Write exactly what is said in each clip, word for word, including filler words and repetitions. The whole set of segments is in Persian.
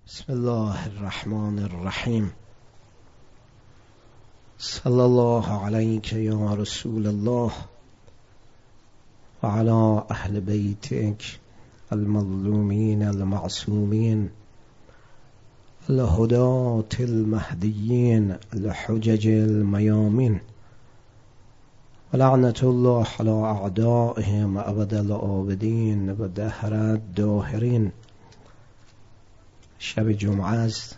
بسم الله الرحمن الرحیم. صلی الله علیک یا رسول الله و علی اهل بیتک المظلومین المعصومین الهداة المهدیین الحجج المیامین و لعنت الله علی اعدائهم ابد الآبدین و دهر الداهرین. شب جمعه است.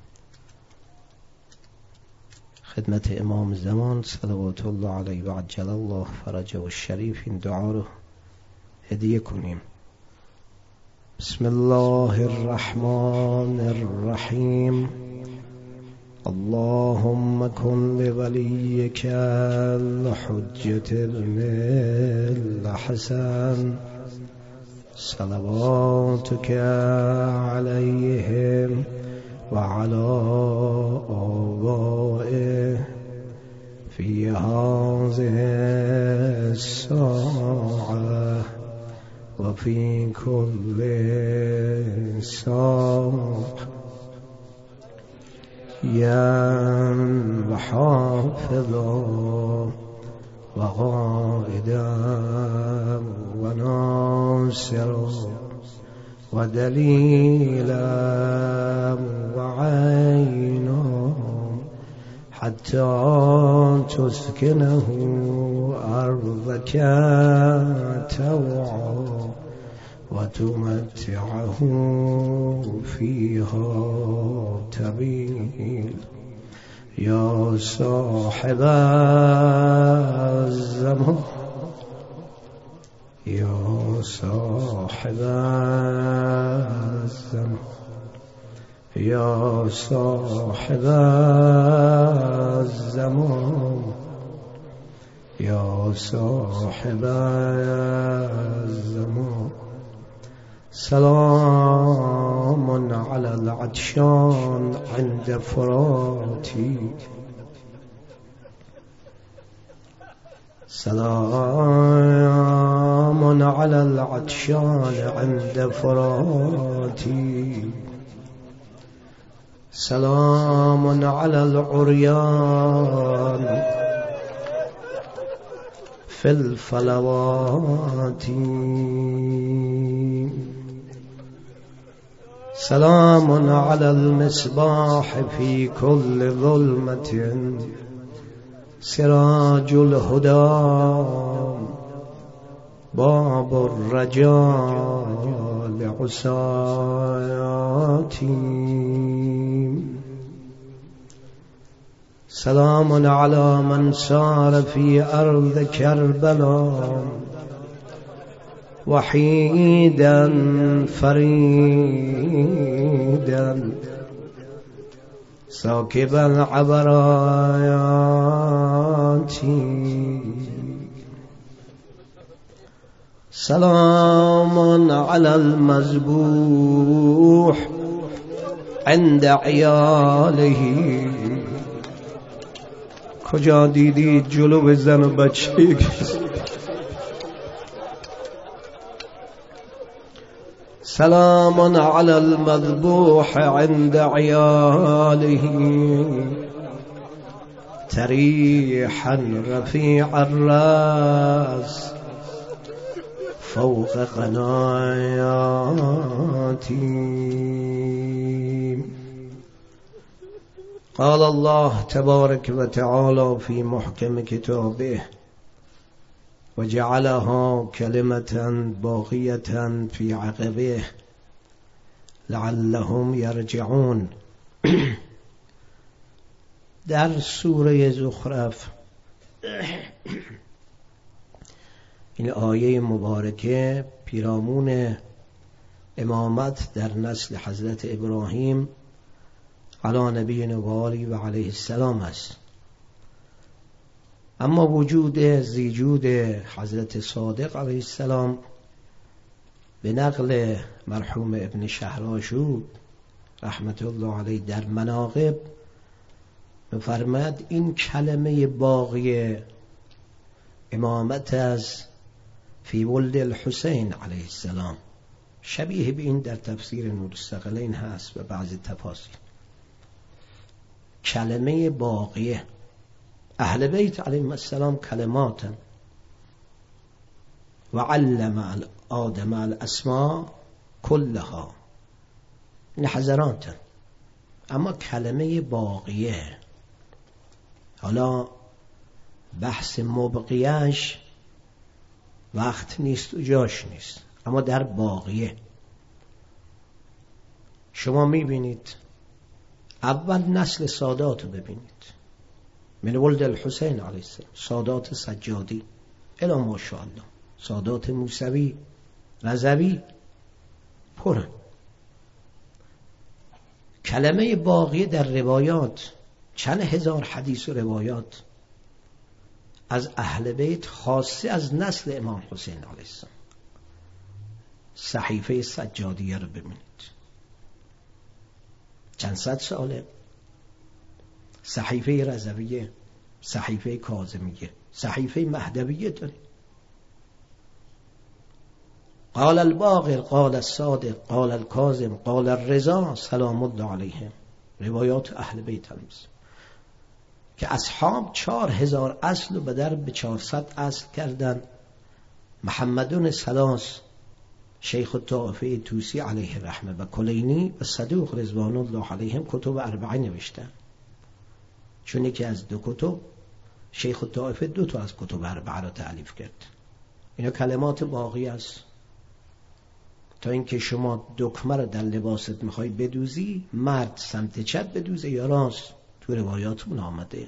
خدمت امام زمان صلوات الله علیه و عجل الله فرجه و شریف این دعا رو هدیه کنیم. بسم الله الرحمن الرحیم. اللهم کن لولیک الحجة ابن الحسن صلواتك عليهم وعلى آبائه في هذه الساعة وفي كل ساعة يا حافظا وقائدا وناصرا ودليلا وعينا حتى تسكنه أرضك توعا وتمتعه فيها طويلا يا صاحب الزمان يا صاحب الزمان يا صاحب الزمان يا صاحب الزمان. سلام على العطشان عند فراتي سلام على العطشان عند فراتي سلام على العريان في الفلوات سلام على المصباح في كل ظلمة سراج الهدى باب الرجاء لعصاتي سلام على من سار في أرض كربلاء وحيدا فريدا ساكب العبرات سلام على المذبوح عند عياله. کجا دیدی جلو زن و بچه؟ سلام على المذبوح عند عياله تريحا رفيع الراس فوق قناياتي. قال الله تبارك وتعالى في محكم كتابه وجعلها كلمة باقية في عقبه لعلهم يرجعون. در سوره زخرف این آیه مبارکه پیرامون امامت در نسل حضرت ابراهیم علی نبینا و آله و علیه السلام است. اما وجود زیجود حضرت صادق علیه السلام به نقل مرحوم ابن شهرآشوب رحمت الله علیه در مناقب می‌فرماید این کلمه باقی امامت از فی ولد الحسین علیه السلام شبیه به این در تفسیر نورالثقلین هست و بعضی تفاسیر. کلمه باقیه، اهل بیت علیهم السلام کلماتا و علم آدم الاسماء کلها، این حضراتا. اما کلمه باقیه، حالا بحث مبقیش وقت نیست و جاش نیست، اما در باقیه شما میبینید اول نسل سادات رو ببینید، من ولد الحسین علیه السلام، سادات سجادی الی ماشاءالله، سادات موسوی، رضوی، پرن. کلمه باقیه در روایات چند هزار حدیث و روایات از اهل بیت، خاصه از نسل امام حسین علیه السلام. صحیفه سجادیه رو ببینید، چند صد ساله. صحیفه رضویه، صحیفه کاظمیه، صحیفه مهدویه داریم. قال الباقر، قال الصادق، قال الکاظم، قال الرضا سلام الله علیهم. روایات اهل بیت هست که اصحاب چهار هزار اصل و بدر به چهارصد اصل کردن. محمدون سلاس، شیخ الطائفه توسی علیه الرحمه و کلینی و صدوق رضوان الله علیهم کتب اربعه نوشتن، چون یکی از دو کتب شیخ الطائفه دو تا از کتب اربعه را تألیف کرد. اینا کلمات باقی است. تا اینکه شما دکمه رو در لباست میخوای بدوزی، مرد سمت چپ بدوزه یا راست، تو روایاتمون آمده.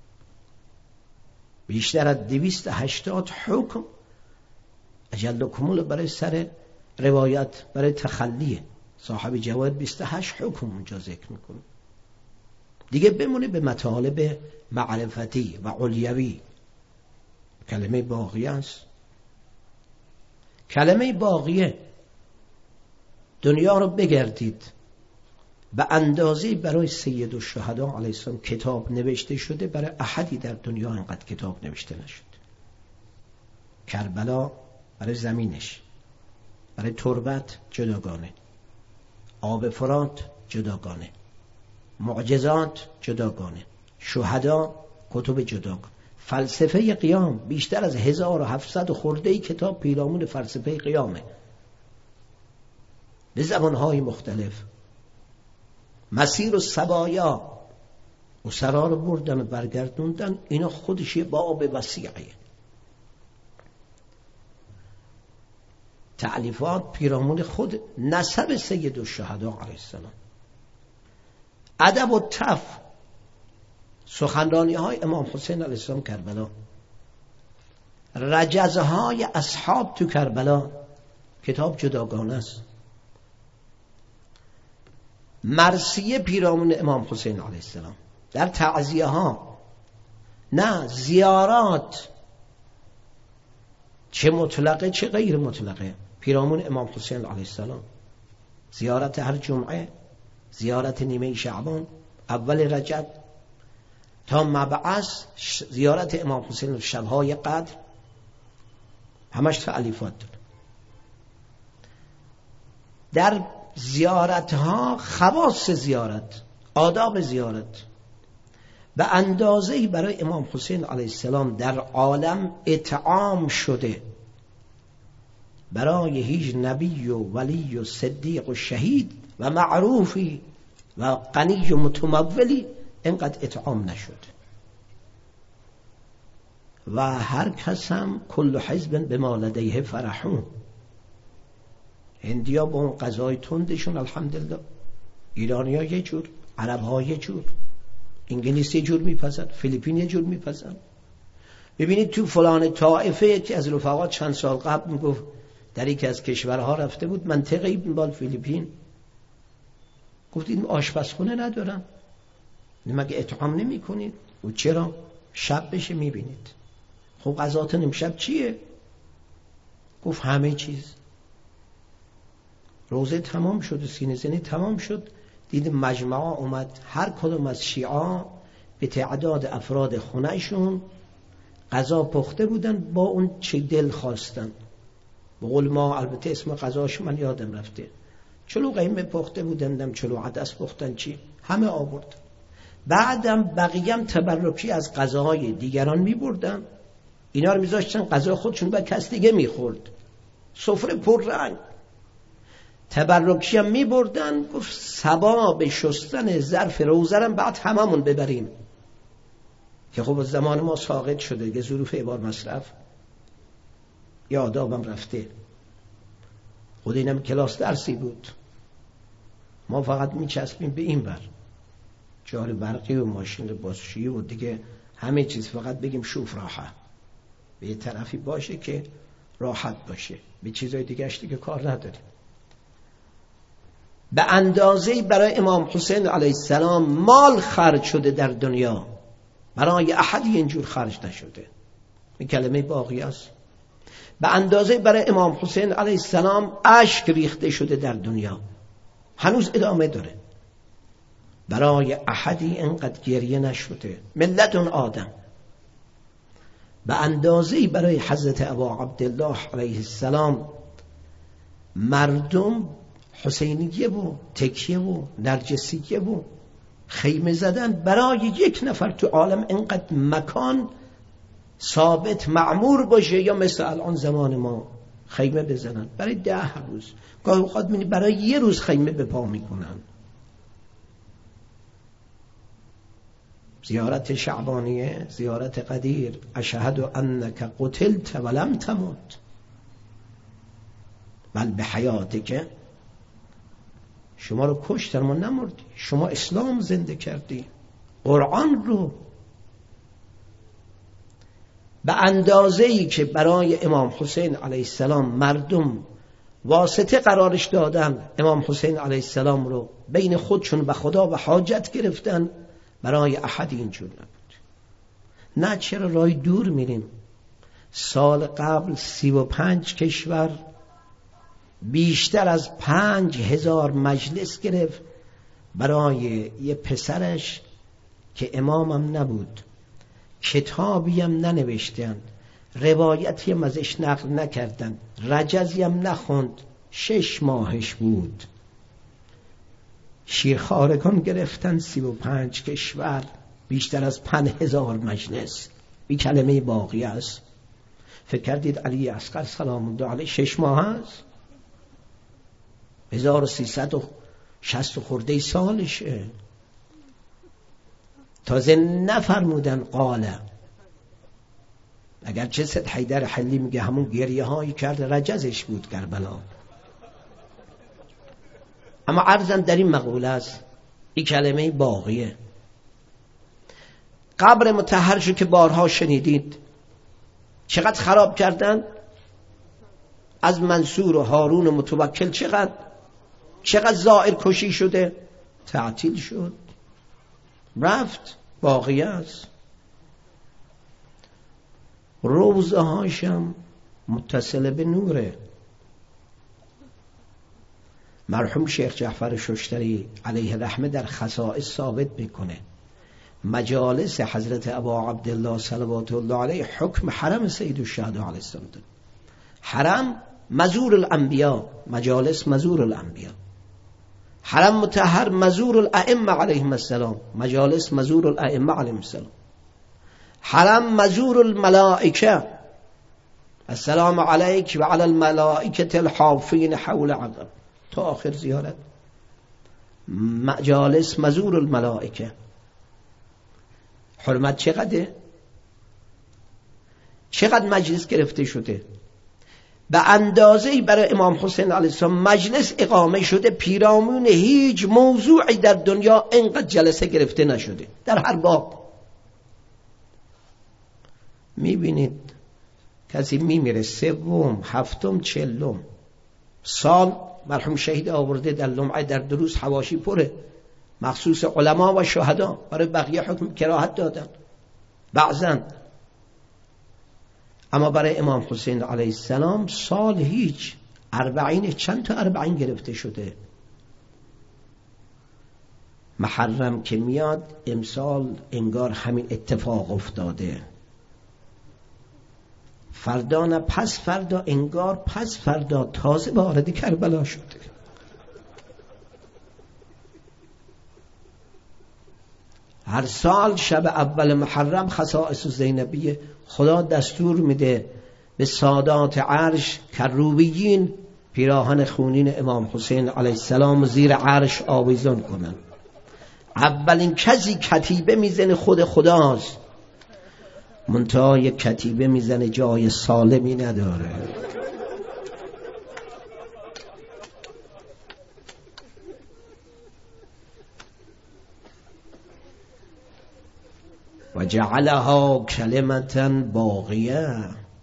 بیشتر از دویست و هشتاد حکم اجل و کمول برای سر روایت، برای تخلیه. صاحب جواهر بیست و هشت حکم اونجا ذکر میکنه. دیگه بمونه به مطالب معرفتی و علیوی. کلمه باقیه است. کلمه باقیه دنیا رو بگردید، به اندازه برای سید الشهدا علیه السلام کتاب نوشته شده، برای احدی در دنیا اینقدر کتاب نوشته نشد. کربلا برای زمینش، برای تربت جداگانه، آب فرات جداگانه، معجزات جداگانه، شهدا کتب جداگانه، فلسفه قیام بیشتر از هزار و هفتصد خرده‌ای کتاب پیرامون فلسفه قیامه به زبانهای مختلف. مسیر و سبایا و سرا رو بردن و برگردوندن، اینا خودش یه باب وسیعه. تألیفات پیرامون خود نسب سید الشهدا علیه السلام. ادب و تف، سخنرانی های امام حسین علیه السلام کربلا، رجزه های اصحاب تو کربلا، کتاب جداگانه است. مرثیه پیرامون امام حسین علیه السلام در تعزیه ها، نه زیارات، چه مطلقه چه غیر مطلقه، پیرامون امام حسین علیه السلام. زیارت هر جمعه، زیارت نیمه شعبان، اول رجب تا مبعث، زیارت امام حسین شبهای قدر، همش تألیفات داره. در زیارت ها خواص زیارت، آداب زیارت به اندازه‌ای برای امام حسین علیه السلام در عالم اطعام شده، برای هیچ نبی و ولی و صدیق و شهید و معروفی و غنی و متمولی اینقدر اطعام نشد. و هر کس هم کل حزب بما لدیه فرحون. هندیا با اون غذای تندشون الحمدلله، ایرانی ها یه جور، عرب ها یه جور، انگلیس یه جور میپزن، فیلیپین یه جور میپزن. ببینید تو فلان طائفه که از رفقا چند سال قبل میگفت در یکی از کشورها رفته بود، منطقه این بال فیلیپین، گفتید آشپزخونه ندارن، مگه اطعام نمی کنید؟ و چرا؟ شب بشه میبینید. خب غذاتون امشب چیه؟ گفت همه چیز. روزه تمام شد و سینه زنی تمام شد، دید مجموعه اومد، هر کدوم از شیعا به تعداد افراد خونهشون غذا پخته بودن، با اون چه دل خواستن، به قول ما، البته اسم غذاش من یادم رفته، چلو قیمه پخته بودندم، چلو عدس پختن، چی همه آورد. بعدم بقیه‌ام تبرکی از غذاهای دیگران می‌بردن، اینا رو می‌ذاشتن غذا خودشون با کس دیگه می‌خورد. سفره پر رنگ. تبرکی هم می‌بردن، گفت ثواب شستن ظرف روزرم بعد هممون ببریم، که خب زمان ما ساقط شده دیگه، ظروف عبار مصرف یا آدابم رفته. خود اینم کلاس درسی بود، ما فقط میچسبیم به این بر جار برقی و ماشین بازشویی و دیگه همه چیز، فقط بگیم شوف راحه، به یه طرفی باشه که راحت باشه، به چیزای دیگه اش دیگه کار نداریم. به اندازه‌ای برای امام حسین علیه السلام مال خرج شده در دنیا، برای احدی اینجور خرج نشده. این کلمه باقی است. به اندازه برای امام حسین علیه السلام اشک ریخته شده در دنیا، هنوز ادامه داره. برای احدی اینقدر گریه نشده، ملت اون آدم. به اندازه برای حضرت ابا عبدالله علیه السلام مردم حسینیه و تکیه و نرجسیه و خیمه زدن برای یک نفر تو عالم اینقدر مکان ثابت معمور باشه، یا مثل الان زمان ما خیمه بزنن برای ده روز، گاهی اوقات می‌بینی برای یه روز خیمه به پا میکنن. زیارت شعبانیه، زیارت قدیر، اشهد انک قتلت ولم تمت بل به حیاتک، شما رو کشتن ما نمردی، شما اسلام زنده کردی، قرآن رو. به اندازه‌ای که برای امام حسین علیه السلام مردم واسطه قرارش دادن، امام حسین علیه السلام رو بین خودشون و خدا و حاجت گرفتن، برای احد اینجور نبود. نه چرا راه دور میریم. سال قبل سی و پنج کشور بیشتر از پنج هزار مجلس گرفت برای یه پسرش که امامم نبود، کتابی هم ننوشتن، روایتی هم ازش نقل نکردن، رجزی هم نخوند، شش ماهش بود. شیرخوارگان گرفتن سی و پنج کشور، بیشتر از پنج هزار مجلس. بی کلمه باقی است. فکر کردید علی اصغر سلام الله علیه شش ماه است؟ هزار و سیصد و شصت خورده سالشه. تازه نفرمودن قاله، اگر چه سید حیدر حلی میگه همون گریه هایی کرد رجزش بود کربلا. اما عرضم در این مقوله است، این کلمه باقیه. قبر مطهر شو که بارها شنیدید چقدر خراب کردن، از منصور و هارون و متوکل چقدر چقدر زائر کشی شده، تعطیل شد، رفت، باقی است. روزه هاشم متصل به نوره. مرحوم شیخ جعفر ششتری علیه رحمه در خصائص ثابت میکنه مجالس حضرت ابا عبدالله صلوات الله علیه حکم حرم سید الشهدا علیه السلام داره. حرم مزور الانبیا، مجالس مزور الانبیا. حرم مطهر مزور الائمه علیهم السلام، مجالس مزور الائمه علیهم السلام. حرم مزور الملائکه، السلام علیک و علی الملائکه الحافین حول عقب، تا آخر زیارت. مجالس مزور الملائکه. حرمت چقدره؟ چقدر مجلس گرفته شده؟ به اندازه‌ای برای امام حسین علیه السلام مجلس اقامه شده، پیرامون هیچ موضوعی در دنیا اینقدر جلسه گرفته نشده در هر باب. میبینید کسی میمیره سوم هفتم چلم سال، مرحوم شهید آورده در لمعه در دروس حواشی پره، مخصوص علما و شهدا، برای بقیه حکم کراهت دادن بعضن. اما برای امام حسین علیه السلام سال هیچ، اربعین چند تا اربعین گرفته شده. محرم که میاد امسال انگار همین اتفاق افتاده. فردا نه پس فردا، انگار پس فردا تازه وارد کربلا شده. هر سال شب اول محرم خصائص زینبیه، خدا دستور میده به سادات عرش کروبیین پیراهن خونین امام حسین علیه السلام زیر عرش آویزان کنن. اولین کسی کتیبه میزنه خود خداست، منتها یک کتیبه میزنه جای سالمی نداره. و جعلها کلمتا باقیه.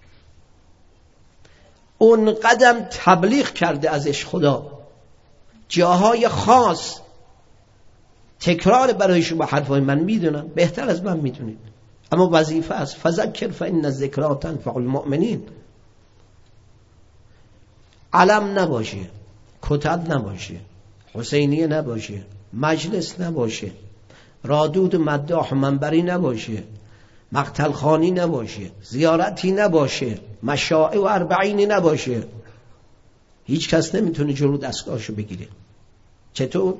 اون قدم تبلیغ کرده ازش خدا، جاهای خاص تکرار برای شما حرفای من میدونم، بهتر از من میدونید، اما وظیفه است. فذکر فإن الذکری تنفع المؤمنین. علم نباشه، کتب نباشه، حسینیه نباشه، مجلس نباشه، رادود مداح منبری نباشه، مقتل خانی نباشه، زیارتی نباشه، مشاعر و اربعینی نباشه، هیچ کس نمیتونه جلو دستگاهشو بگیره. چطور؟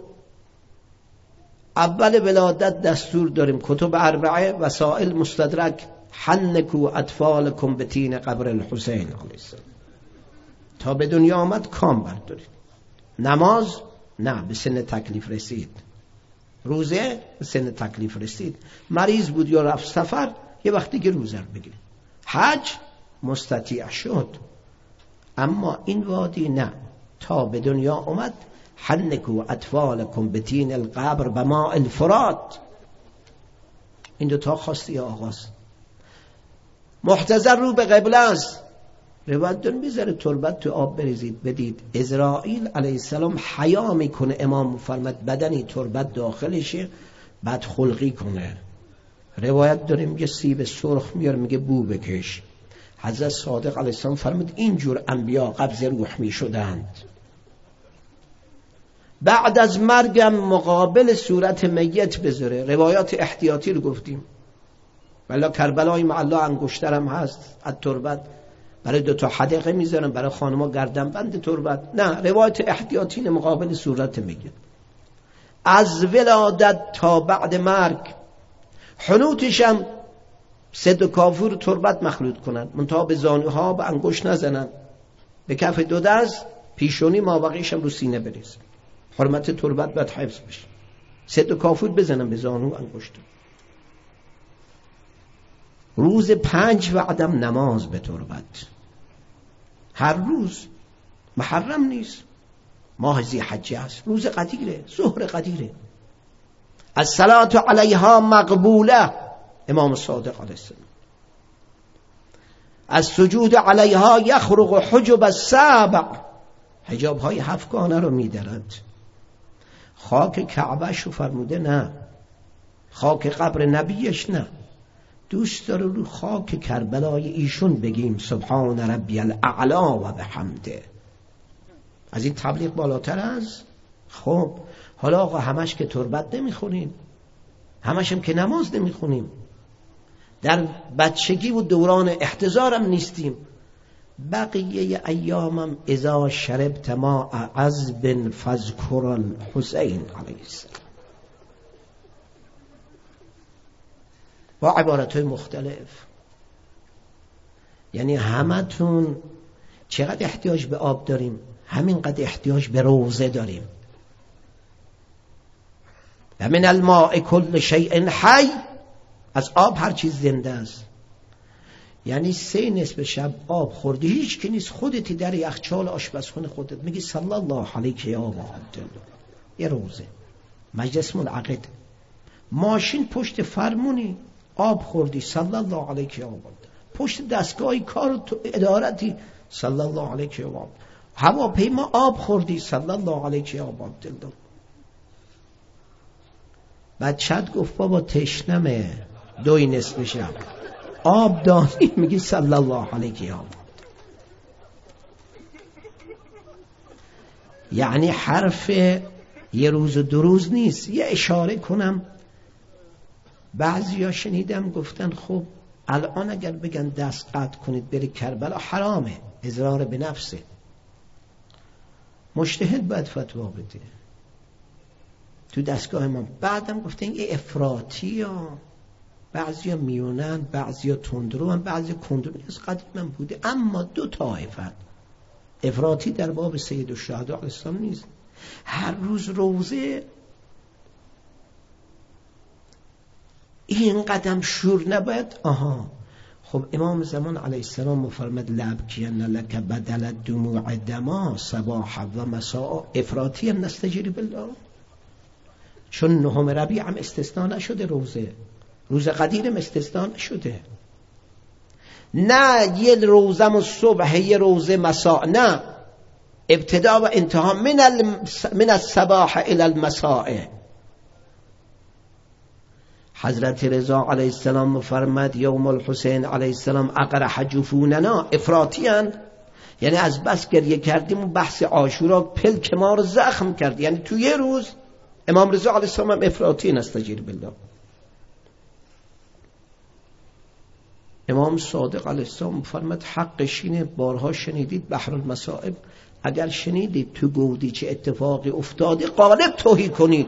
اول ولادت دستور داریم کتب اربعه، وسائل مستدرک، حنکو اطفالکم به تین قبر الحسین علیه السلام. تا به دنیا آمد کام بردارید. نماز نه، به سن تکلیف رسید. روزه به سن تکلیف رسید. مریض بود یا رفت سفر، یه وقتی که روزه رو بگیره. حج مستطیع شد، اما این وادی نه. تا به دنیا آمد حنکو اطفالکم به تین القبر بماء الفرات. این دو تا خواسته یا آغاز. محتضر رو به قبله است، روایت داریم بذاره تربت تو آب بریزید بدید. اسرائیل علیه السلام حیا میکنه، امام فرمد بدنی تربت داخلشه بد خلقی کنه. روایت داریم یه سیب سرخ میاره میگه بو بکش. حضرت صادق علیه السلام فرمود اینجور انبیا قبض روح میشدند. بعد از مرگم مقابل صورت میت بذاره. روایات احتیاطی رو گفتیم، ولی کربلای معلا انگشترم هست از تربت، برای دو تا حدقه میذارن، برای خانم‌ها گردن بند تربت. نه، روایت احتیاطی مقابل صورت میت. از ولادت تا بعد مرگ حنوتش هم سد و کافور تربت مخلوط کنن، منتها به زانوها به انگشت نزنن، به کف دو دست پیشونی مابقیش هم رو سینه بریزن. حرمت تربت باید حفظ بشه. سد و کافور بزنن به زانو انگشت. روز پنج وعدم نماز به تربت، هر روز. محرم نیست، ماه ذی حجه است، روز قدیره، ظهر قدیره. الصلاة علیها مقبوله، امام صادق علیه السلام. از سجود علیها یخرق حجب السبع، حجاب های هفتگانه رو میدرد. خاک کعبه شو فرموده نه، خاک قبر نبیش نه، دوست داره رو خاک کربلای ایشون بگیم سبحان ربی الاعلا و بحمده. از این تبلیغ بالاتر است؟ خب حالا آقا همش که تربت نمیخونیم، همش هم که نماز نمیخونیم، در بچگی و دوران احتضارم نیستیم، بقیه ایامم اذا شربت ماء عذب فاذکر الحسین علیه السلام، با عبارتهای مختلف. یعنی همتون چقدر احتیاج به آب داریم، همینقدر احتیاج به روزه داریم. و من الماء کل شیء حی، از آب هر چیز زنده است. یعنی سه نصف شب آب خوردی، هیچ که نیست، خودتی در یخچال آشپزخونه خودت میگی صلی الله علیک یا ابا عبدالله، یه روزه. مجلس منعقد، ماشین پشت فرمونی آب خوردی صلی الله علیک یا ابا عبدالله، پشت دستگاهی کار تو ادارتی صلی الله علیک یا ابا، هواپیما آب خوردی صلی الله علیک یا ابا عبدالله. بچت گفت بابا تشنمه، دوی نصف شب آب دانی، میگی صلی الله علیک یا ابا. یعنی حرف یه روز و دو روز نیست. یه اشاره کنم، بعضیا شنیدم گفتن خب الان اگر بگن دست قطع کنید بری کربلا حرامه، اضرار به نفسه. مجتهد باید فتوا بده تو دستگاه ما. بعدم گفته این افراطی ها، بعضی ها میونن، بعضی ها تندرو هم، بعضی کندرو از قدیم هم بوده. اما دو طایفت افراطی در باب سید الشهدا علیه السلام نیست. هر روز روزه این قدم شور نباید. آها خب امام زمان علیه السلام مفرمد لبکین لک بدل دموع دما صباح و مساء. افراطی هم نستجیری بالله، چون نهم ربیع هم استثناء نشده، روزه روز قدیرم استثناء نشده. نه یه روزم و صبح یه روزه مساء، نه، ابتدا و انتها من, من الصباح الى المساء. حضرت رضا علیه السلام مفرمد یوم الحسین علیه السلام اقرح جفوننا. افراطیان یعنی از بس گریه کردیم و بحث عاشورا پلک ما رو زخم کرد. یعنی تو یه روز امام رضا علیه السلام هم افراطی نستجیر بالله. امام صادق علیه السلام فرمود حقش اینه، بارها شنیدید بحر المصائب، اگر شنیدید تو گودی چه اتفاقی افتاده غالب توهی کنید.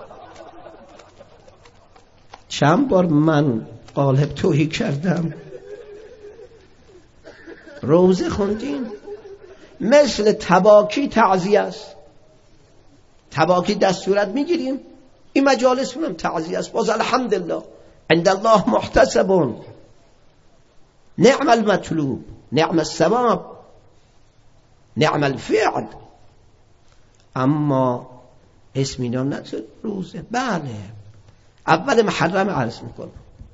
چند بار من غالب توهی کردم. روزه خوندیم مثل تباکی تعزیه است. تباکی دستورت میگیریم، این مجالس منم تعزیه است. باز الحمدلله عند الله محتسبون، نعم المطلوب، نعم الثواب، نعم الفعل. اما اسم اینا نذار روزه. بله اول محرم عرض میکنم،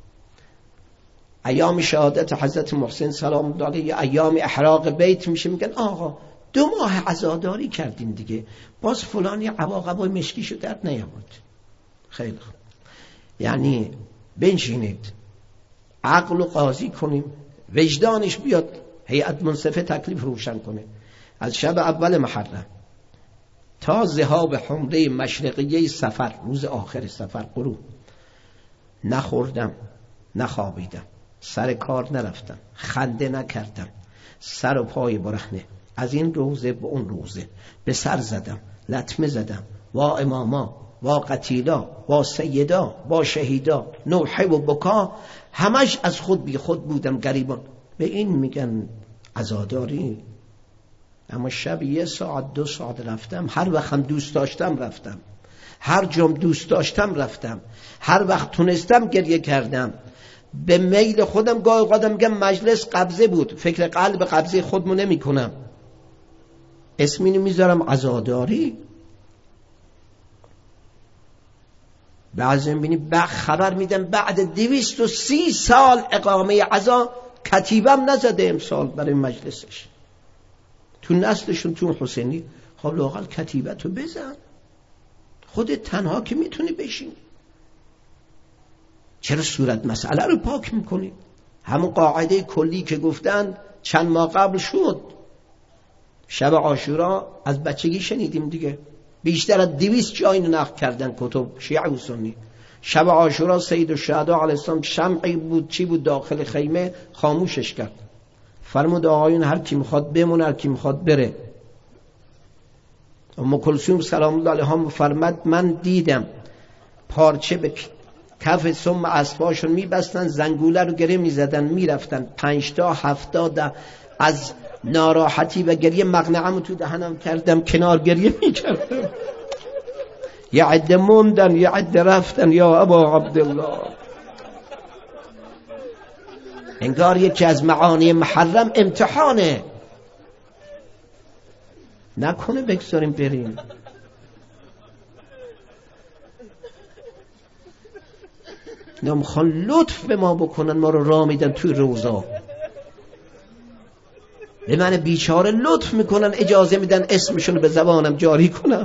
ایام شهادت حضرت محسن سلام الله علیه، ایام احراق بیت میشه. میگن آقا دو ماه عزاداری کردیم دیگه، باز فلانی عواقبای مشکیشو در نیامد. خیلی خوب، یعنی بنشینید عقل و قاضی کنیم، وجدانش بیاد، هیئت منصفه تکلیف روشن کنه. از شب اول محرم تا ذهاب حمره مشرقیه سفر، روز آخر سفر غروب، نخوردم، نخوابیدم، سر کار نرفتم، خنده نکردم، سر و پای برهنه، از این روزه به اون روزه به سر زدم، لطمه زدم، وا اماما، وا قتیلا، وا سیدا، وا شهیدا، نوحه و بکا، همش از خود بی خود بودم گریبان. به این میگن عزاداری. اما شب یه ساعت دو ساعت رفتم، هر وقت هم دوست داشتم رفتم، هر جام دوست داشتم رفتم، هر وقت تونستم گریه کردم. به میل خودم گاهی اوقات میگم مجلس قبضه بود، فکر قلب قبضه خودمو نمی کنم، اسمینو میذارم عزاداری. بعضی میبینی بعد خبر میدم بعد دویست و سی سال اقامه عزا کتیبم نزده امسال برای مجلسش. تو نسلشون تو حسینی خب لااقل کتیبتو بزن، خودت تنها که میتونی بشین. چرا صورت مسئله رو پاک میکنی؟ همون قاعده کلی که گفتن چند ماه قبل شد. شب عاشورا از بچگی شنیدیم دیگه، بیشتر از دویست جای نقل کردن کتب شیعه و سنی. شب عاشورا سید الشهدا علیه السلام شمعی بود، چی بود داخل خیمه، خاموشش کرد، فرمود آقایون هر کی میخواد بمونه، هر کی میخواد بره. ام کلثوم سلام الله علیها فرمود من دیدم پارچه به کف سم اسباشون میبستن، زنگوله رو گره میزدن میرفتن، پنج تا هفتاد از ناراحتی و گریه مقنعم تو دهنم کردم، کنار گریه میکردم. یه عده موندن، یه عده رفتن. یا ابا عبدالله، انگار یکی از معانی محرم امتحانه، نکنه بگذاریم بریم. نمیخوان لطف به ما بکنن، ما رو راه میدن توی روزا، به من بیچاره لطف میکنن، اجازه میدن اسمشون به زبانم جاری کنم،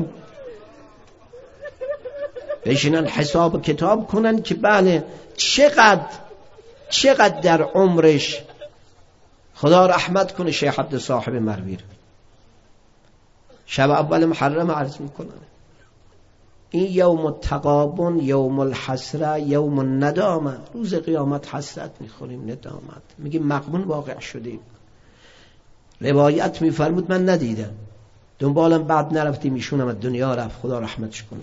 بشینن حساب کتاب کنن که بله چقدر چقدر در عمرش خدا رحمت کنه شیخ عبد صاحب مرویر. شب اول محرم عرض میکنن این یوم التغابن، یوم الحسره، یوم الندامه، روز قیامت حسرت میخوریم، ندامت. میگیم مغبون واقع شدیم. روایت میفرمود من ندیدم، دنبالم بعد نرفتیم، ایشون هم دنیا رفت، خدا رحمتش کنه.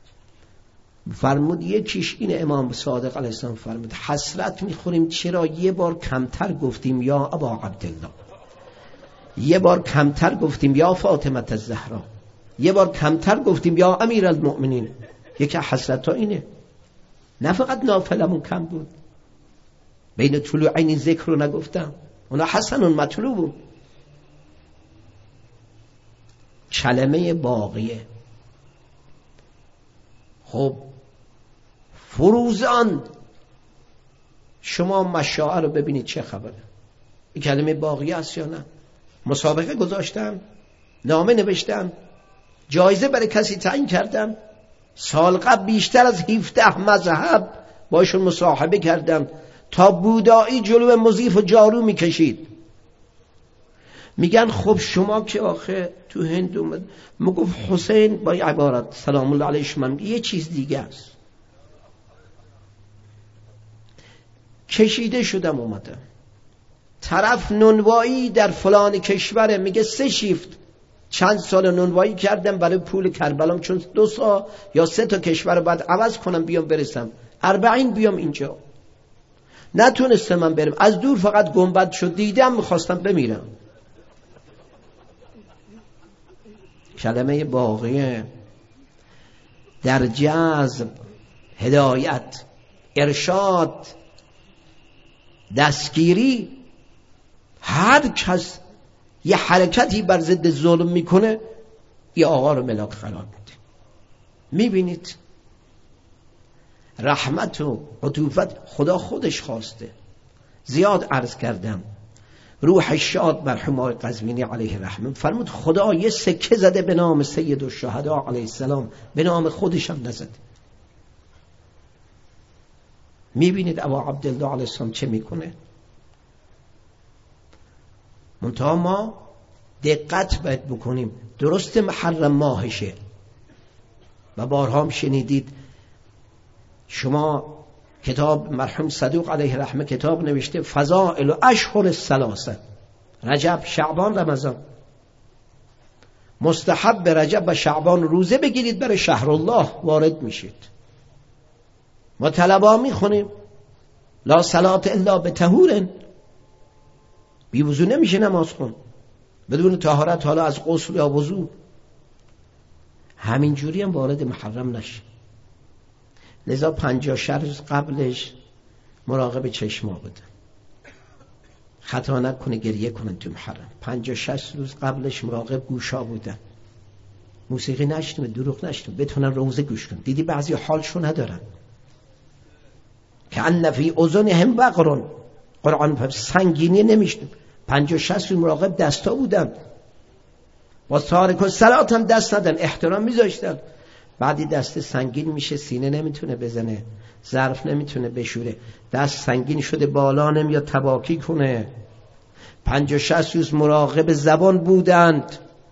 فرمود یکیش این امام صادق علیه السلام فرمود حسرت میخوریم چرا یه بار کمتر گفتیم یا ابا عبدالله، یه بار کمتر گفتیم یا فاطمه الزهرا، یه بار کمتر گفتیم یا امیر المؤمنین. یکی حسرت ها اینه. نه فقط نافلمون کم بود، بین طلوعین این ذکر رو نگفتم، اونا حسنون مطلوب. کلمه باقیه. خب فروزان، شما مشاعر رو ببینید چه خبره. این کلمه باقیه است یا نه؟ مسابقه گذاشتم، نامه نوشتم، جایزه برای کسی تعیین کردم، سال قبل بیشتر از هفده مذهب باشون مصاحبه کردم، تا بودایی جلو مضیف و جارو میکشید. میگن خب شما که آخه تو هند اومد، میگفت حسین با عبارت سلام الله علیه من یه چیز دیگه است. کشیده شدم اومدم، طرف نونوایی در فلان کشوره، میگه سه شیفت چند سال نونوایی کردم برای پول کربلام، چون دو سال یا سه تا کشور باید عوض کنم بیام برسم، اربعین بیام اینجا. نتونستم من برم، از دور فقط گنبد شد دیدم، میخواستم بمیرم. کلمه باقیه در جذب، هدایت، ارشاد، دستگیری، هر کس یه حرکتی بر ضد ظلم میکنه یه آقا رو ملاک قرار میده. میبینید رحمت و عطوفت خدا خودش خواسته. زیاد عرض کردم روح شاد مرحوم آقای قزوینی علیه رحمه فرمود خدا یه سکه زده به نام سید الشهدا علیه السلام، به نام خودش هم نزده. میبینید ابا عبدالله علیه السلام چه میکنه؟ منتها ما دقت باید بکنیم. درست محرم ماهشه و بارها هم شنیدید شما کتاب مرحوم صدوق علیه رحمه کتاب نوشته فضائل و اشهر الثلاثه، رجب، شعبان، رمضان. مستحب رجب و شعبان روزه بگیرید برای شهر الله وارد میشید. ما طلبا میخونیم لا صلات الا بطهور، بی وضو نمیشه نماز خون، بدون طهارت، حالا از غسل یا وضو. همین جوری هم وارد محرم نشه. لذا پنجاه شش روز قبلش مراقب چشما بودن، خطا نکنه گریه کنن تو محرم. پنجاه شش روز قبلش مراقب گوشا بودن، موسیقی نشنوه، دروغ نشنوه، بتونن روزه گوش کنن. دیدی بعضی حالشو ندارن که ان فی اذنهم وقر، قرآن سنگینی نمیشنوه. پنجاه شش روز مراقب دستا بودن، با تارک الصلات هم دست ندن، احترام میذاشتن. بعدی دست سنگین میشه، سینه نمیتونه بزنه، ظرف نمیتونه بشوره، دست سنگین شده بالا نمیاد تباکی کنه. پنجاه شش روز مراقب زبان بودند،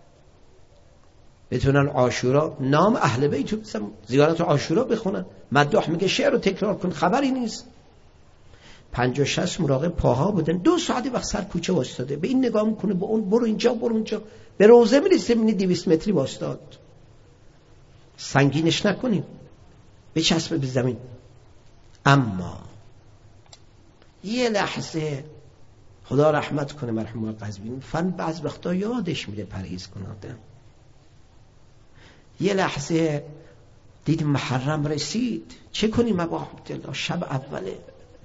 بتونن عاشورا نام اهل بیت زیارت عاشورا بخونن. مداح میگه شعر رو تکرار کن، خبری نیست. پنجاه شش مراقب پاها بودن، دو ساعتی وقت سر کوچه واسطاده، به این نگاه میکنه، به اون برو اینجا برو اونجا، به روزه میرسه میبینی دویست متری واسطاد. سنگینش نکنیم، بچسبه به زمین. اما یه لحظه خدا رحمت کنه مرحوم قزوینی فن بعض وقتا یادش میره پرهیز کنه آدم. یه لحظه دید محرم رسید، چه کنیم ابا عبدالله؟ شب اوله.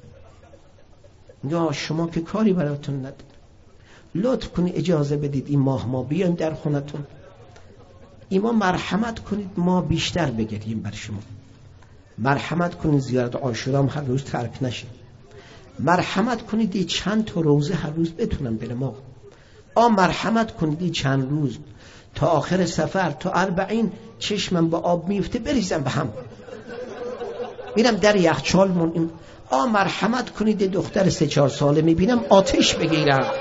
یا شما که کاری براتون نداره، لطف کنی اجازه بدید این ماه ما بیایم در خونتون، ایما مرحمت کنید ما بیشتر بگریم بر شما، مرحمت کنید زیارت عاشورا هم هر روز ترک نشه، مرحمت کنید این چند تا روزه هر روز بتونم برم ما، آ مرحمت کنید این چند روز تا آخر سفر تا اربعین چشمم با آب میفته بریزم به هم، میرم در یخچال من. آ مرحمت کنید دختر سه چهار ساله میبینم آتش بگیرم،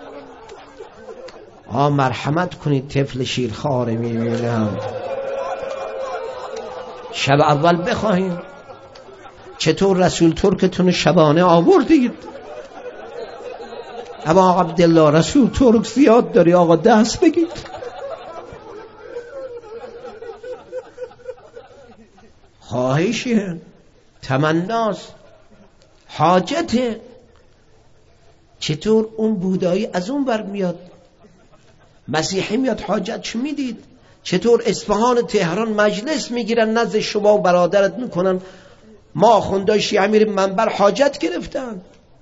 آ مرحمت کنید طفل شیرخواره میبینم شب اول بخواهیم. چطور رسول ترکتون شبانه آوردید؟ ابا عبدالله رسول ترک زیاد داری آقا دست بگید. خواهشه، تمناست، حاجته. چطور اون بودایی از اون بر میاد؟ مسیحی میاد حاجت چی میدید؟ چطور اصفهان تهران مجلس میگیرن نزد شما و برادرت میکنن؟ ما آخوندهای شیعه میریم منبر حاجت گرفتن.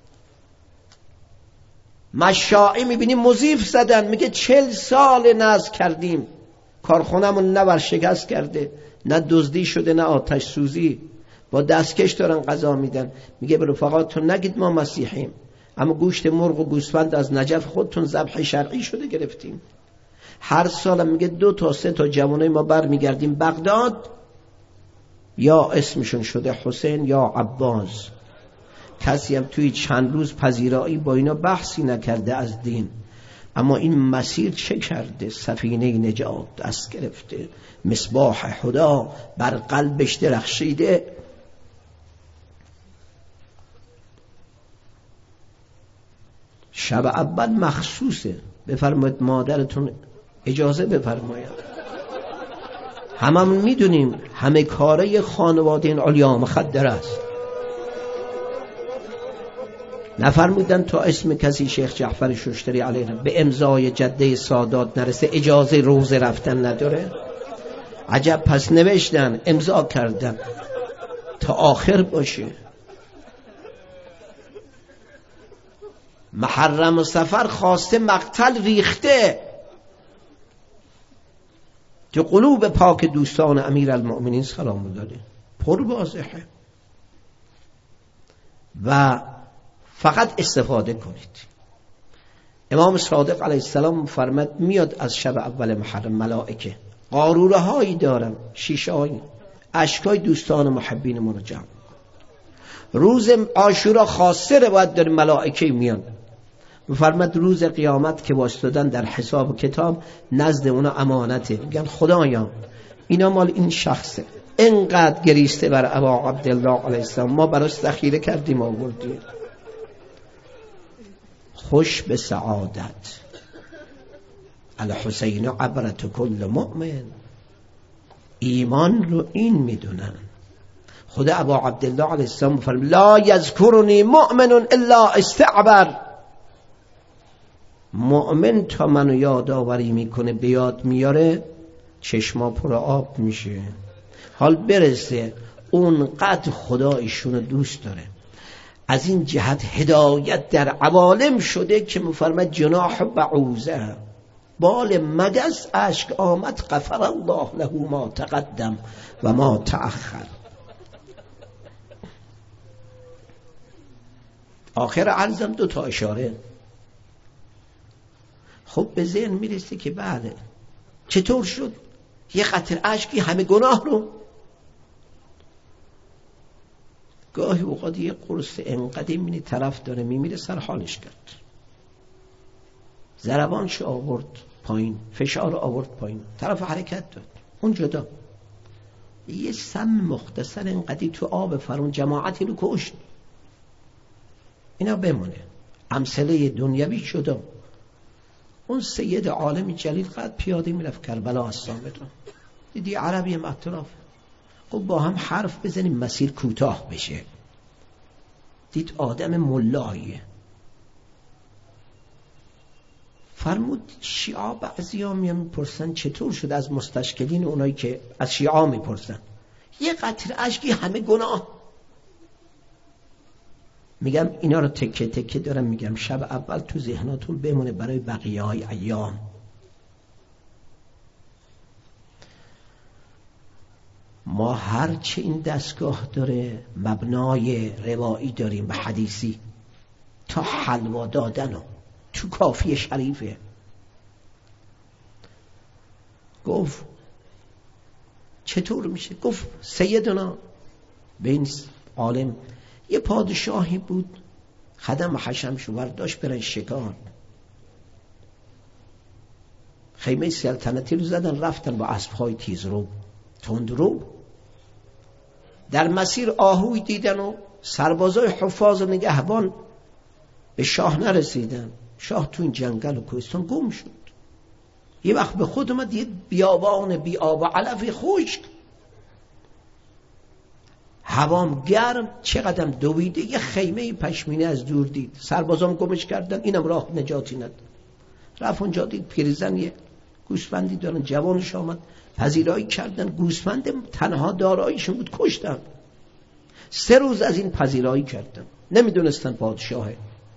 مشاعی میبینیم مضیف زدن، میگه چل سال نذر کردیم کارخونمون نه ورشکست کرده، نه دزدی شده، نه آتش سوزی، با دستکش دارن غذا میدن. میگه به رفقاتون نگید ما مسیحیم، اما گوشت مرغ و گوسفند از نجف خودتون ذبح شرعی شده گرفتیم. هر سال میگه دو تا سه تا جوانای ما بر میگردیم بغداد، یا اسمشون شده حسین یا عباس. کسی هم توی چند روز پذیرایی با اینا بحثی نکرده از دین، اما این مسیر چه کرده؟ سفینه نجات دست گرفته، مصباح خدا بر قلبش درخشیده. شب اول مخصوصه، بفرمایید مادرتون اجازه بفرماید. هممون میدونیم همه کاره خانواده این علیا مخدر است. نفرمودن تا اسم کسی شیخ جعفر ششتری علیه به امضای جده سادات نرسه اجازه روزه رفتن نداره؟ عجب، پس نوشتن امضا کردن تا آخر باشه. محرم و سفر خواسته مقتل ریخته تو قلوب پاک دوستان امیر المؤمنین سلام الله علیه، پر واضحه. و فقط استفاده کنید. امام صادق علیه السلام فرمد میاد از شب اول محرم ملائکه قاروره هایی دارن، شیشه هایی، اشکای دوستان محبین ما رو جمع. روز عاشورا خاصه روایت داره ملائکه میان. فرمد روز قیامت که واسطادن در حساب و کتاب نزد اونا امانته، میگن خدایا اینا مال این شخصه، اینقدر گریسته بر ابا عبدالله علیه السلام، ما براش ذخیره کردیم آوردیم. خوش به سعادت الحسین عبرت کل مؤمن. ایمان رو این میدونن. خدا ابا عبدالله علیه السلام فرمود لا یذکرنی مؤمن الا استعبر. مؤمن تا منو یادآوری میکنه به یاد میاره چشما پر آب میشه. حال برسه اونقدر خدا ایشونو دوست داره، از این جهت هدایت در عوالم شده که مفرمد جناح بعوزه، بال مگس اشک آمد غفر الله له ما تقدم و ما تأخر. آخر عرضم دو تا اشاره. خب به ذهن میرسه که بله چطور شد یه قطره اشکی همه گناه رو؟ گاهی اوقات یه قرص انقدر میبینی طرف داره میمیره سر حالش کرد، ضربانش آورد پایین، فشار آورد پایین، طرف حرکت داد، اون جدا. یه سم مختصر انقدر تو آب فرون جماعتی رو کشت. اینا بمونه امثله دنیوی شده. اون سید عالم جلیل قد پیاده میرفت کربلا از صامت رو دیدی عربی هم اطراف، خب با هم حرف بزنیم مسیر کوتاه بشه. دید آدم ملاییه. فرمود شیعه بعضی ها میان میپرسن چطور شد از مستشکلین اونایی که از شیعه میپرسن یه قطره اشکی همه گناه. میگم اینا رو تکه تکه دارم میگم شب اول تو ذهناتون بمونه برای بقیه های ایام. ما هرچه این دستگاه داره مبنای روایی داریم به حدیثی تا حلوا دادن و تو کافی شریفه. گفت چطور میشه؟ گفت سیدنا به این عالم یه پادشاهی بود خدم حشم شوور داشت برن شکار، خیمه سلطنتی رو زدن رفتن با اسبهای تیز رو تند رو در مسیر آهوی دیدن و سربازای حفاظ و نگهبان به شاه نرسیدن. شاه تو این جنگل و کوهستان گم شد. یه وقت به خود اومد، دید بیابان بی آب و علف خشک، هوام گرم، چقدر دویده. یه خیمه پشمینه از دور دید، سربازان گمش کردن، اینم راه نجاتی نداد. رفت اونجا دید پیرزن یه گوسفندی دارن، جوانش آمد پذیرایی کردن. گوسفند تنها داراییشون بود، کشتن. سه روز از این پذیرایی کردن، نمیدونستن پادشاهه.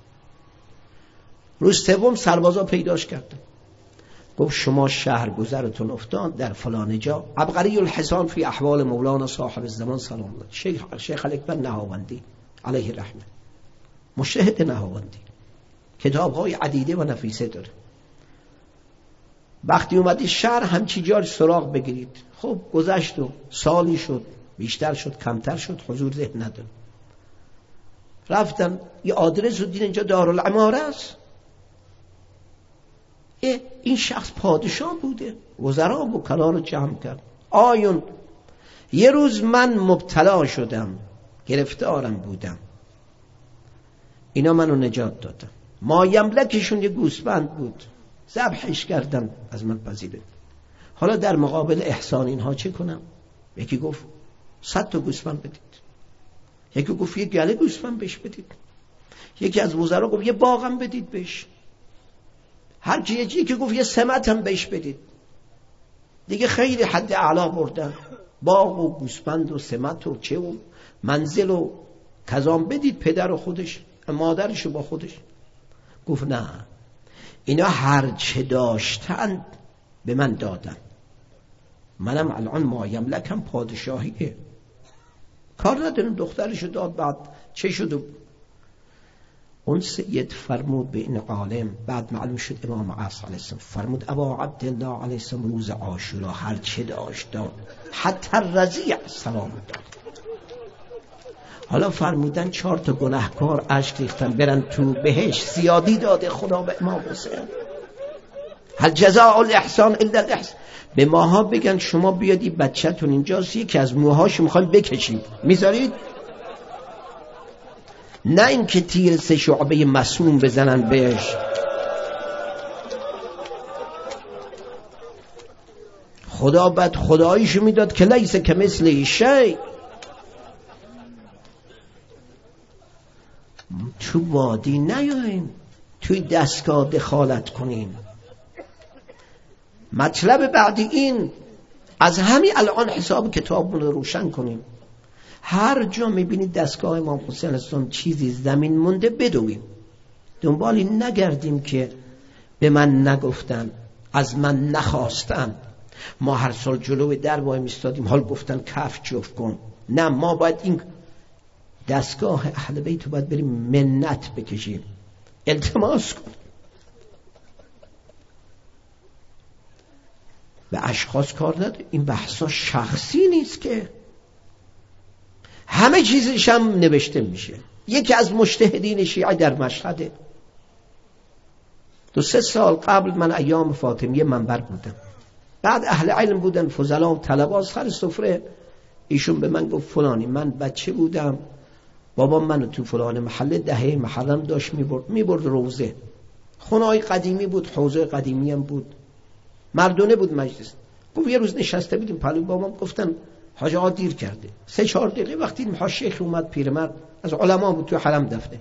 روز سوم سربازا پیداش کردن، گفت شما شهر گذرتون افتاد در فلان جا. عبقری الحسان فی احوال مولانا صاحب الزمان سلام الله، شیخ شیخ الاکبر نهاوندی علیه رحمه، مجتهد نهاوندی، کتاب‌های عدیده و نفیسه داره. وقتی اومدی شهر همچی جای سراغ بگیرید. خب گذشت و سالی شد، بیشتر شد کمتر شد، حضور ذهن نداره. رفتن یه آدرس رو دیدن، اینجا دارالعماره است. این شخص پادشاه بوده، وزرا و وکلا رو جمع کرد. آیون یه روز من مبتلا شدم، گرفتارم بودم، اینا منو نجات دادن. ما یملکشون یه گوسفند بود، ذبحش کردن، از من پذیره. حالا در مقابل احسان اینها چه کنم؟ یکی گفت صد تا گوسفند بدید، یکی گفت یه گله گوسفند بهش بدید، یکی از وزرا گفت یه باغم بدید بهش، هر کی یکی که گفت یه سمت هم بهش بدید. دیگه خیلی حد اعلا بردن، باغ و گوسفند و سمت و چه و منزل و کزام بدید، پدر و خودش مادرش و با خودش. گفت نه، اینا هر چه داشتن به من دادن، منم الان ما یملکم پادشاهیه، کار ندارم. دخترشو داد، بعد چه شد؟ اون سید فرمود به این عالم، بعد معلوم شد امام عصر علیه السلام، فرمود ابا عبدالله علیه السلام روز عاشورا هر چه داشت داد، حتی رضیع سلام داد. حالا فرمودن چهار تا گناهکار اشک ریختن برن تو بهشت، زیادی داده خدا به امام حسین. هل جزاء الاحسان الا الاحسان. به ماها بگن شما بیادی بچه‌تون اینجاست، یکی از موهاشو میخوایم بکشیم، میذارید؟ نه این که تیر سه شعبه مسموم بزنن بهش. خدا بعد خداییشو میداد که لیس کمثله شیء. تو وادی نیاییم توی دستگاه دخالت کنیم. مطلب بعدی این، از همین الان حساب کتابمون رو روشن کنیم. هر جا میبینید دستگاه امام حسین السلام چیزی زمین مونده بدویم، دنبالی نگردیم که به من نگفتن، از من نخواستن. ما هر سال جلوی در وای میستادیم، حال گفتن کف جفت کن. نه، ما باید این دستگاه اهل بیت رو باید بریم منت بکشیم، التماس کنیم. به اشخاص کار نداره، این بحثا شخصی نیست که همه چیزش هم نوشته میشه. یکی از مجتهدین شیعه در مشهد، دو سه سال قبل من ایام فاطمیه منبر بودم، بعد اهل علم بودن، فضلا و طلبا سر سفره، ایشون به من گفت فلانی من بچه بودم، بابا منو تو فلان محله دهه محرم داشت میبرد میبرد روزه، خونه‌های قدیمی بود، حوزه قدیمی هم بود، مردونه بود مجلس. گفت یه روز نشسته بودیم پلو بابام، گفتن حاج آقا دیر کرده. سه چهار دقیقه وقتی شیخ اومد، پیرمرد از علما بود، تو حرم دفنه.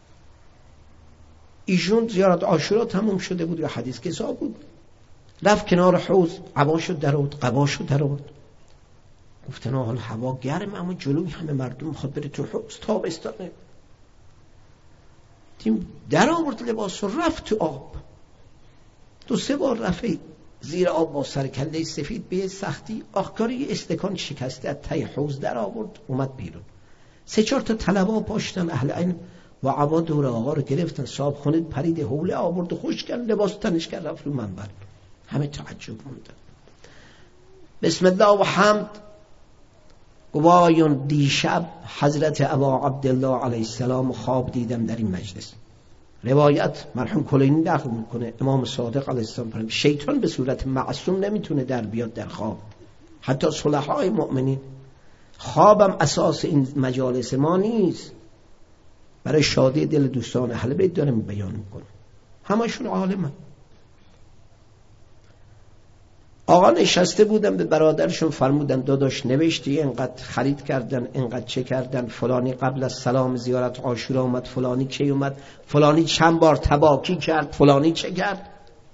ایشون زیارت عاشورا تموم شده بود یا حدیث کسا بود، رفت کنار حوض، عباشو درآورد، قباشو درآورد. گفتن حال هوا گرم، اما جلوی همه مردم میخواد بره تو حوض، تابستانه. تیم درآورد لباس و رفت تو آب. دو سه بار رفت زیر آب با سر کله سفید به سختی، آخکاری استکان شکسته از ته حوض در آورد، اومد بیرون. سه چهار تا طلبا پاشتن اهل علم و عبا دور آقا رو گرفتن، صاحب خونه پرید، حوله آورد و خوش کرد، لباس تنش کرد، رفت رو منبر. همه تعجب موندن. بسم الله و حمد. گوایون دیشب حضرت ابا عبدالله علیه السلام خواب دیدم در این مجلس. روایت مرحوم کلینی نقل میکنه، امام صادق علیه السلام فرمود شیطان به صورت معصوم نمیتونه در بیاد در خواب، حتی صلحای مؤمنین. خوابم اساس این مجالس ما نیست. برای شادی دل دوستان اهل بیت دارم بیان میکنم، همشون عالمن. آقا نشسته بودن به برادرشون فرمودن داداش نوشتی اینقدر خرید کردن، اینقدر چه کردن، فلانی قبل از سلام زیارت عاشورا اومد، فلانی کی اومد، فلانی چند بار تباکی کرد، فلانی چه کرد.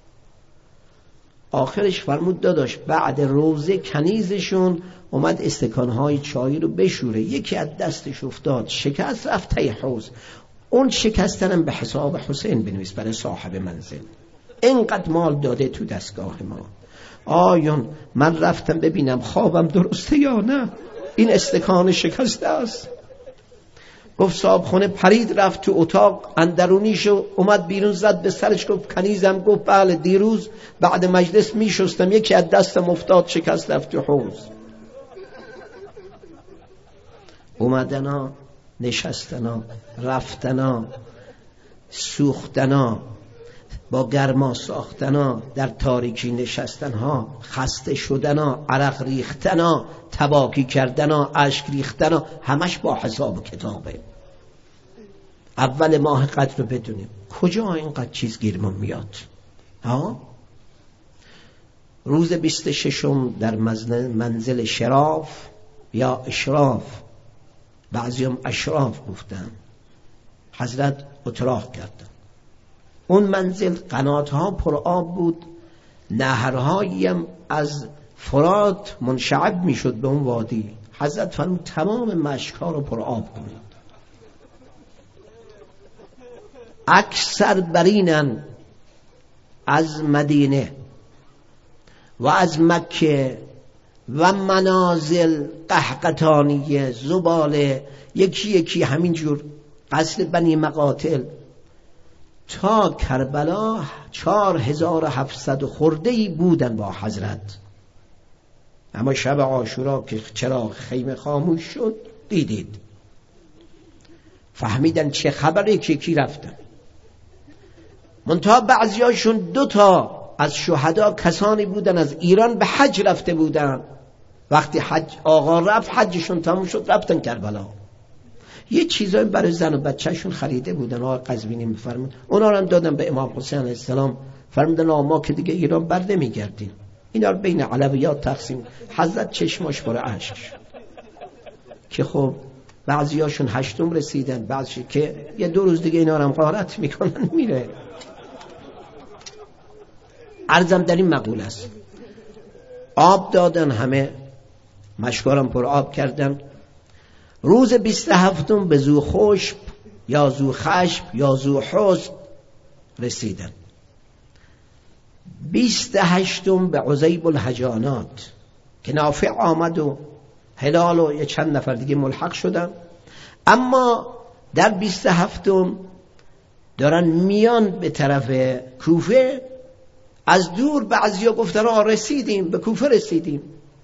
آخرش فرمود داداش بعد روزه کنیزشون اومد استکانهای چای رو بشوره، یکی از دستش افتاد شکست، رفت ته حوض. اون شکستنم به حساب حسین بنویس برای صاحب منزل. اینقدر مال داده تو دستگاه ما. آیون من رفتم ببینم خوابم درسته یا نه، این استکان شکسته است. گفت صاحب خونه پرید رفت تو اتاق اندرونیشو، اومد بیرون زد به سرش، گفت کنیزم. گفت بله دیروز بعد مجلس می شستم یکی از دستم افتاد شکست رفت تو حوض. اومدنا، نشستنا، رفتنا، سوختنا، با گرما ساختنا، در تاریکی نشستنها، خسته شدنا، عرق ریختنا، تباکی کردنا، اشک ریختنا، همش با حساب و کتابه. اول ماه قدر رو بدونیم کجا اینقدر چیز گیرمون میاد. ها روز بیست و ششم در منزل شراف یا اشراف، بعضیم اشراف گفتن، حضرت اتراق کردن. اون منزل قناتها پر آب بود، نهرهایی هم از فرات منشعب میشد به اون وادی. حضرت فرمود تمام مشک‌ها رو پر آب کنید. اکثر برینن از مدینه و از مکه و منازل قحقتانیه، زباله، یکی یکی همینجور قصر بنی مقاتل تا کربلا چار هزار و هفتصد خورده‌ای بودن با حضرت. اما شب عاشورا که چراغ خیمه خاموش شد دیدید، فهمیدن چه خبره که کی رفتن. منتها بعضیاشون دو تا از شهدا کسانی بودن از ایران به حج رفته بودن. وقتی حج آقا رفت حجشون تموم شد رفتن کربلا. یه چیزایی برای زن و بچهشون خریده بودن. آقا قزوینی میفرمود اونا رو هم دادن به امام حسین علیه السلام. فرمودن ما که دیگه ایران بر نمیگردیم، اینا رو بین علویات تقسیم. حضرت چشماش پر اشک شد که خب بعضیاشون هشتم رسیدن، بعضی که یه دو روز دیگه اینا رو هم غارت میکنن میره. عرضم در این مقول است. آب دادن، همه مشکارم پر آب کردن. روز بیست و هفتم به زو خشب یا زو خشب یا زو حزن رسیدن. بیست و هشتم به عزیب الحجانات که نافع آمد و هلال و یه چند نفر دیگه ملحق شدن. اما در بیست و هفتم دارن میان به طرف کوفه. از دور بعضیا گفتن آه رسیدیم، به کوفه رسیدیم.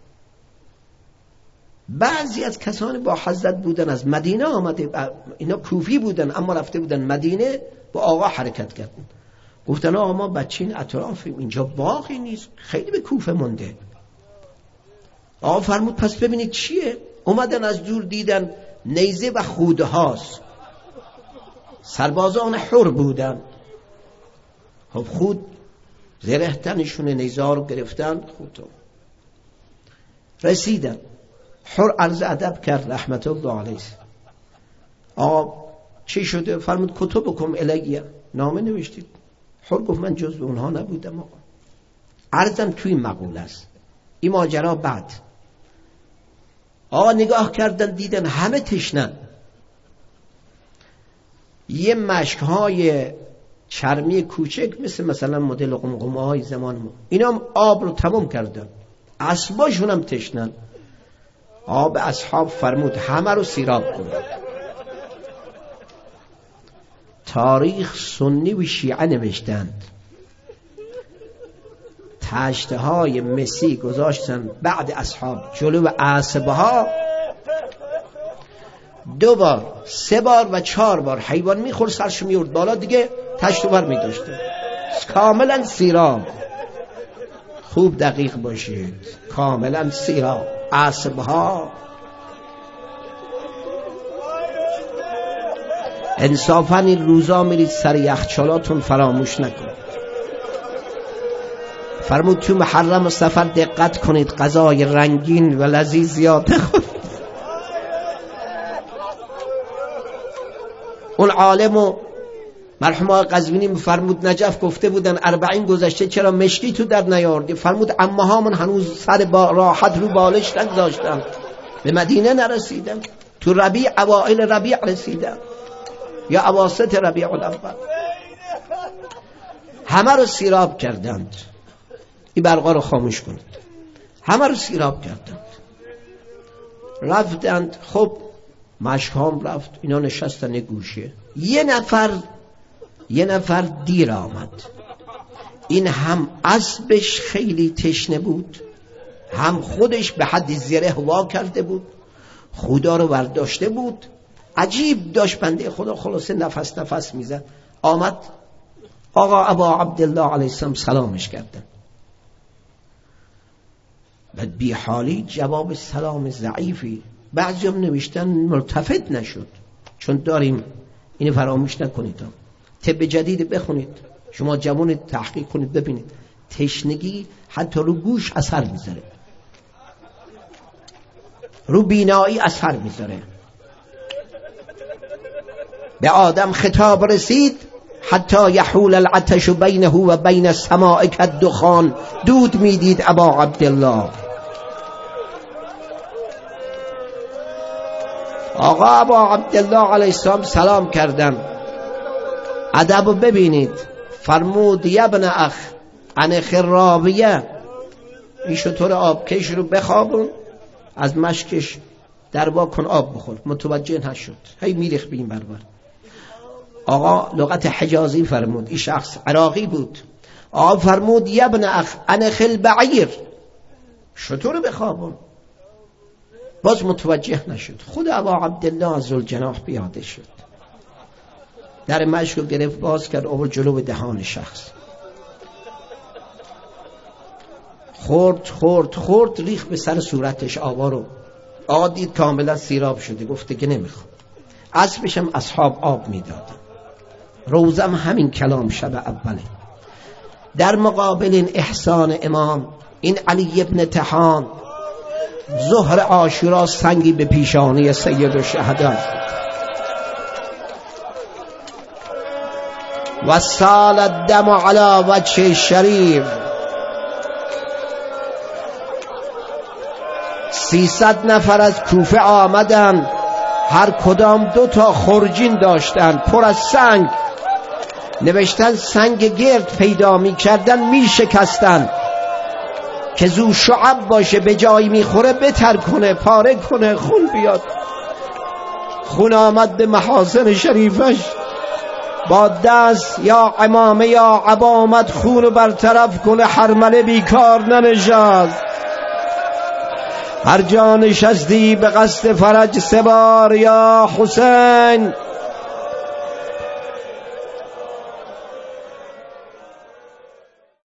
بعضی از کسانی با حضرت بودن از مدینه آمده، اینا کوفی بودن اما رفته بودن مدینه، با آقا حرکت کردن. گفتن آقا ما بچین اطرافیم، اینجا باغی نیست، خیلی به کوفه مونده. آقا فرمود پس ببینید چیه. اومدن از دور دیدن نیزه و خوده هاست، سربازان حر بودن. خب خود زره تنشون نیزه ها رو گرفتن، خود رسیدن. حر عرض ادب کرد رحمت الله علیه. آقا چی شده؟ فرمود کتبکم الیه، نامه نوشتید. حر گفت من جزو اونها نبودم. آقا عرضم توی مقول است این ماجرا. بعد آقا نگاه کردن دیدن همه تشنن. یه مشکهای چرمی کوچک مثل مثلا مدل قمقمه های زمان ما، اینا هم آب رو تمام کردن. اسباشون هم تشنن. آب اصحاب فرمود همه رو سیراب کن. تاریخ سنی و شیعه نوشتند تشته های مسی گذاشتن بعد اصحاب جلو اسبه ها. دو بار، سه بار و چهار بار حیوان میخورد سرش میورد بالا، دیگه تشت بر میداشته. کاملا سیراب. خوب دقیق باشید، کاملا سیراب. اسبه ها انصافاً این روزا میرید سر یخچالاتون فراموش نکنید. فرمود تو محرم و سفر دقت کنید، غذای رنگین و لذیذ زیاد نخورید. اون عالم و مرحوم آقای قزوینی فرمود نجف گفته بودن اربعین گذشته چرا مشکی تو در نیاوردی؟ فرمود عمه‌هامون هنوز سر با راحت رو بالش نگذاشتن، به مدینه نرسیدن، تو ربیع اوائل ربیع رسیدن یا اواسط ربیع الاول. همه رو سیراب کردند. این برقا رو خاموش کنید. همه رو سیراب کردند، رفتند. خب مشکام رفت، اینا نشستن گوشه. یه نفر یه نفر دیر آمد. این هم اسبش خیلی تشنه بود، هم خودش به حد زره وا کرده بود، خدا رو برداشته بود. عجیب داشت بنده خدا، خلاصه نفس نفس میزد. آمد آقا ابا عبدالله علیه السلام سلامش کردن. بعد بی حالی جواب سلام ضعیفی، بعضی هم نوشتن ملتفت نشد. چون داریم اینو فراموش نکنید، طب جدید بخونید، شما جوان تحقیق کنید ببینید تشنگی حتی رو گوش اثر میذاره، رو بینایی اثر میذاره. به آدم خطاب رسید حتی یحول العطش بینه و بین السماء کالدخان، دود میدید ابا عبدالله. آقا ابا عبدالله علیه السلام سلام کردن، ادب ببینید. فرمود یبن اخ ان خرابیه، این شطور آبکش رو بخوابون، از مشکش دروا کن آب بخور. متوجه نشد، هی میریخ بین بربر. آقا لغت حجازی فرمود، این شخص عراقی بود. آقا فرمود یبن اخ ان خل بعیر، شطور بخوابون. باز متوجه نشد. خود ابا عبدالله از ذوالجناح پیاده شد، در مشک رو گرفت، باز کرد، آورد جلو دهان شخص، خورد خورد خورد ریخ به سر صورتش آوا رو. آقا دید کاملا سیراب شده، گفته که نمیخوام. اسبشم اصحاب آب میدادن. روزم همین کلام شب اوله. در مقابل این احسان امام، این علی ابن طحان ظهر عاشورا سنگی به پیشانی سید الشهدا و سال الدم علی وجه شریف. سیصد نفر از کوفه آمدن، هر کدام دو تا خرجین داشتن پر از سنگ. نوشتن سنگ گرد پیدا می کردن می شکستن که زو شعب باشه، به جایی می خوره بتر کنه، پاره کنه، خون بیاد. خون آمد به محاسن شریفش، با دست یا عمامه یا عبا آمد خون رو برطرف کنه. حرمله بیکار ننشست، هر جا نشستی به قصد فرج سبار یا حسین.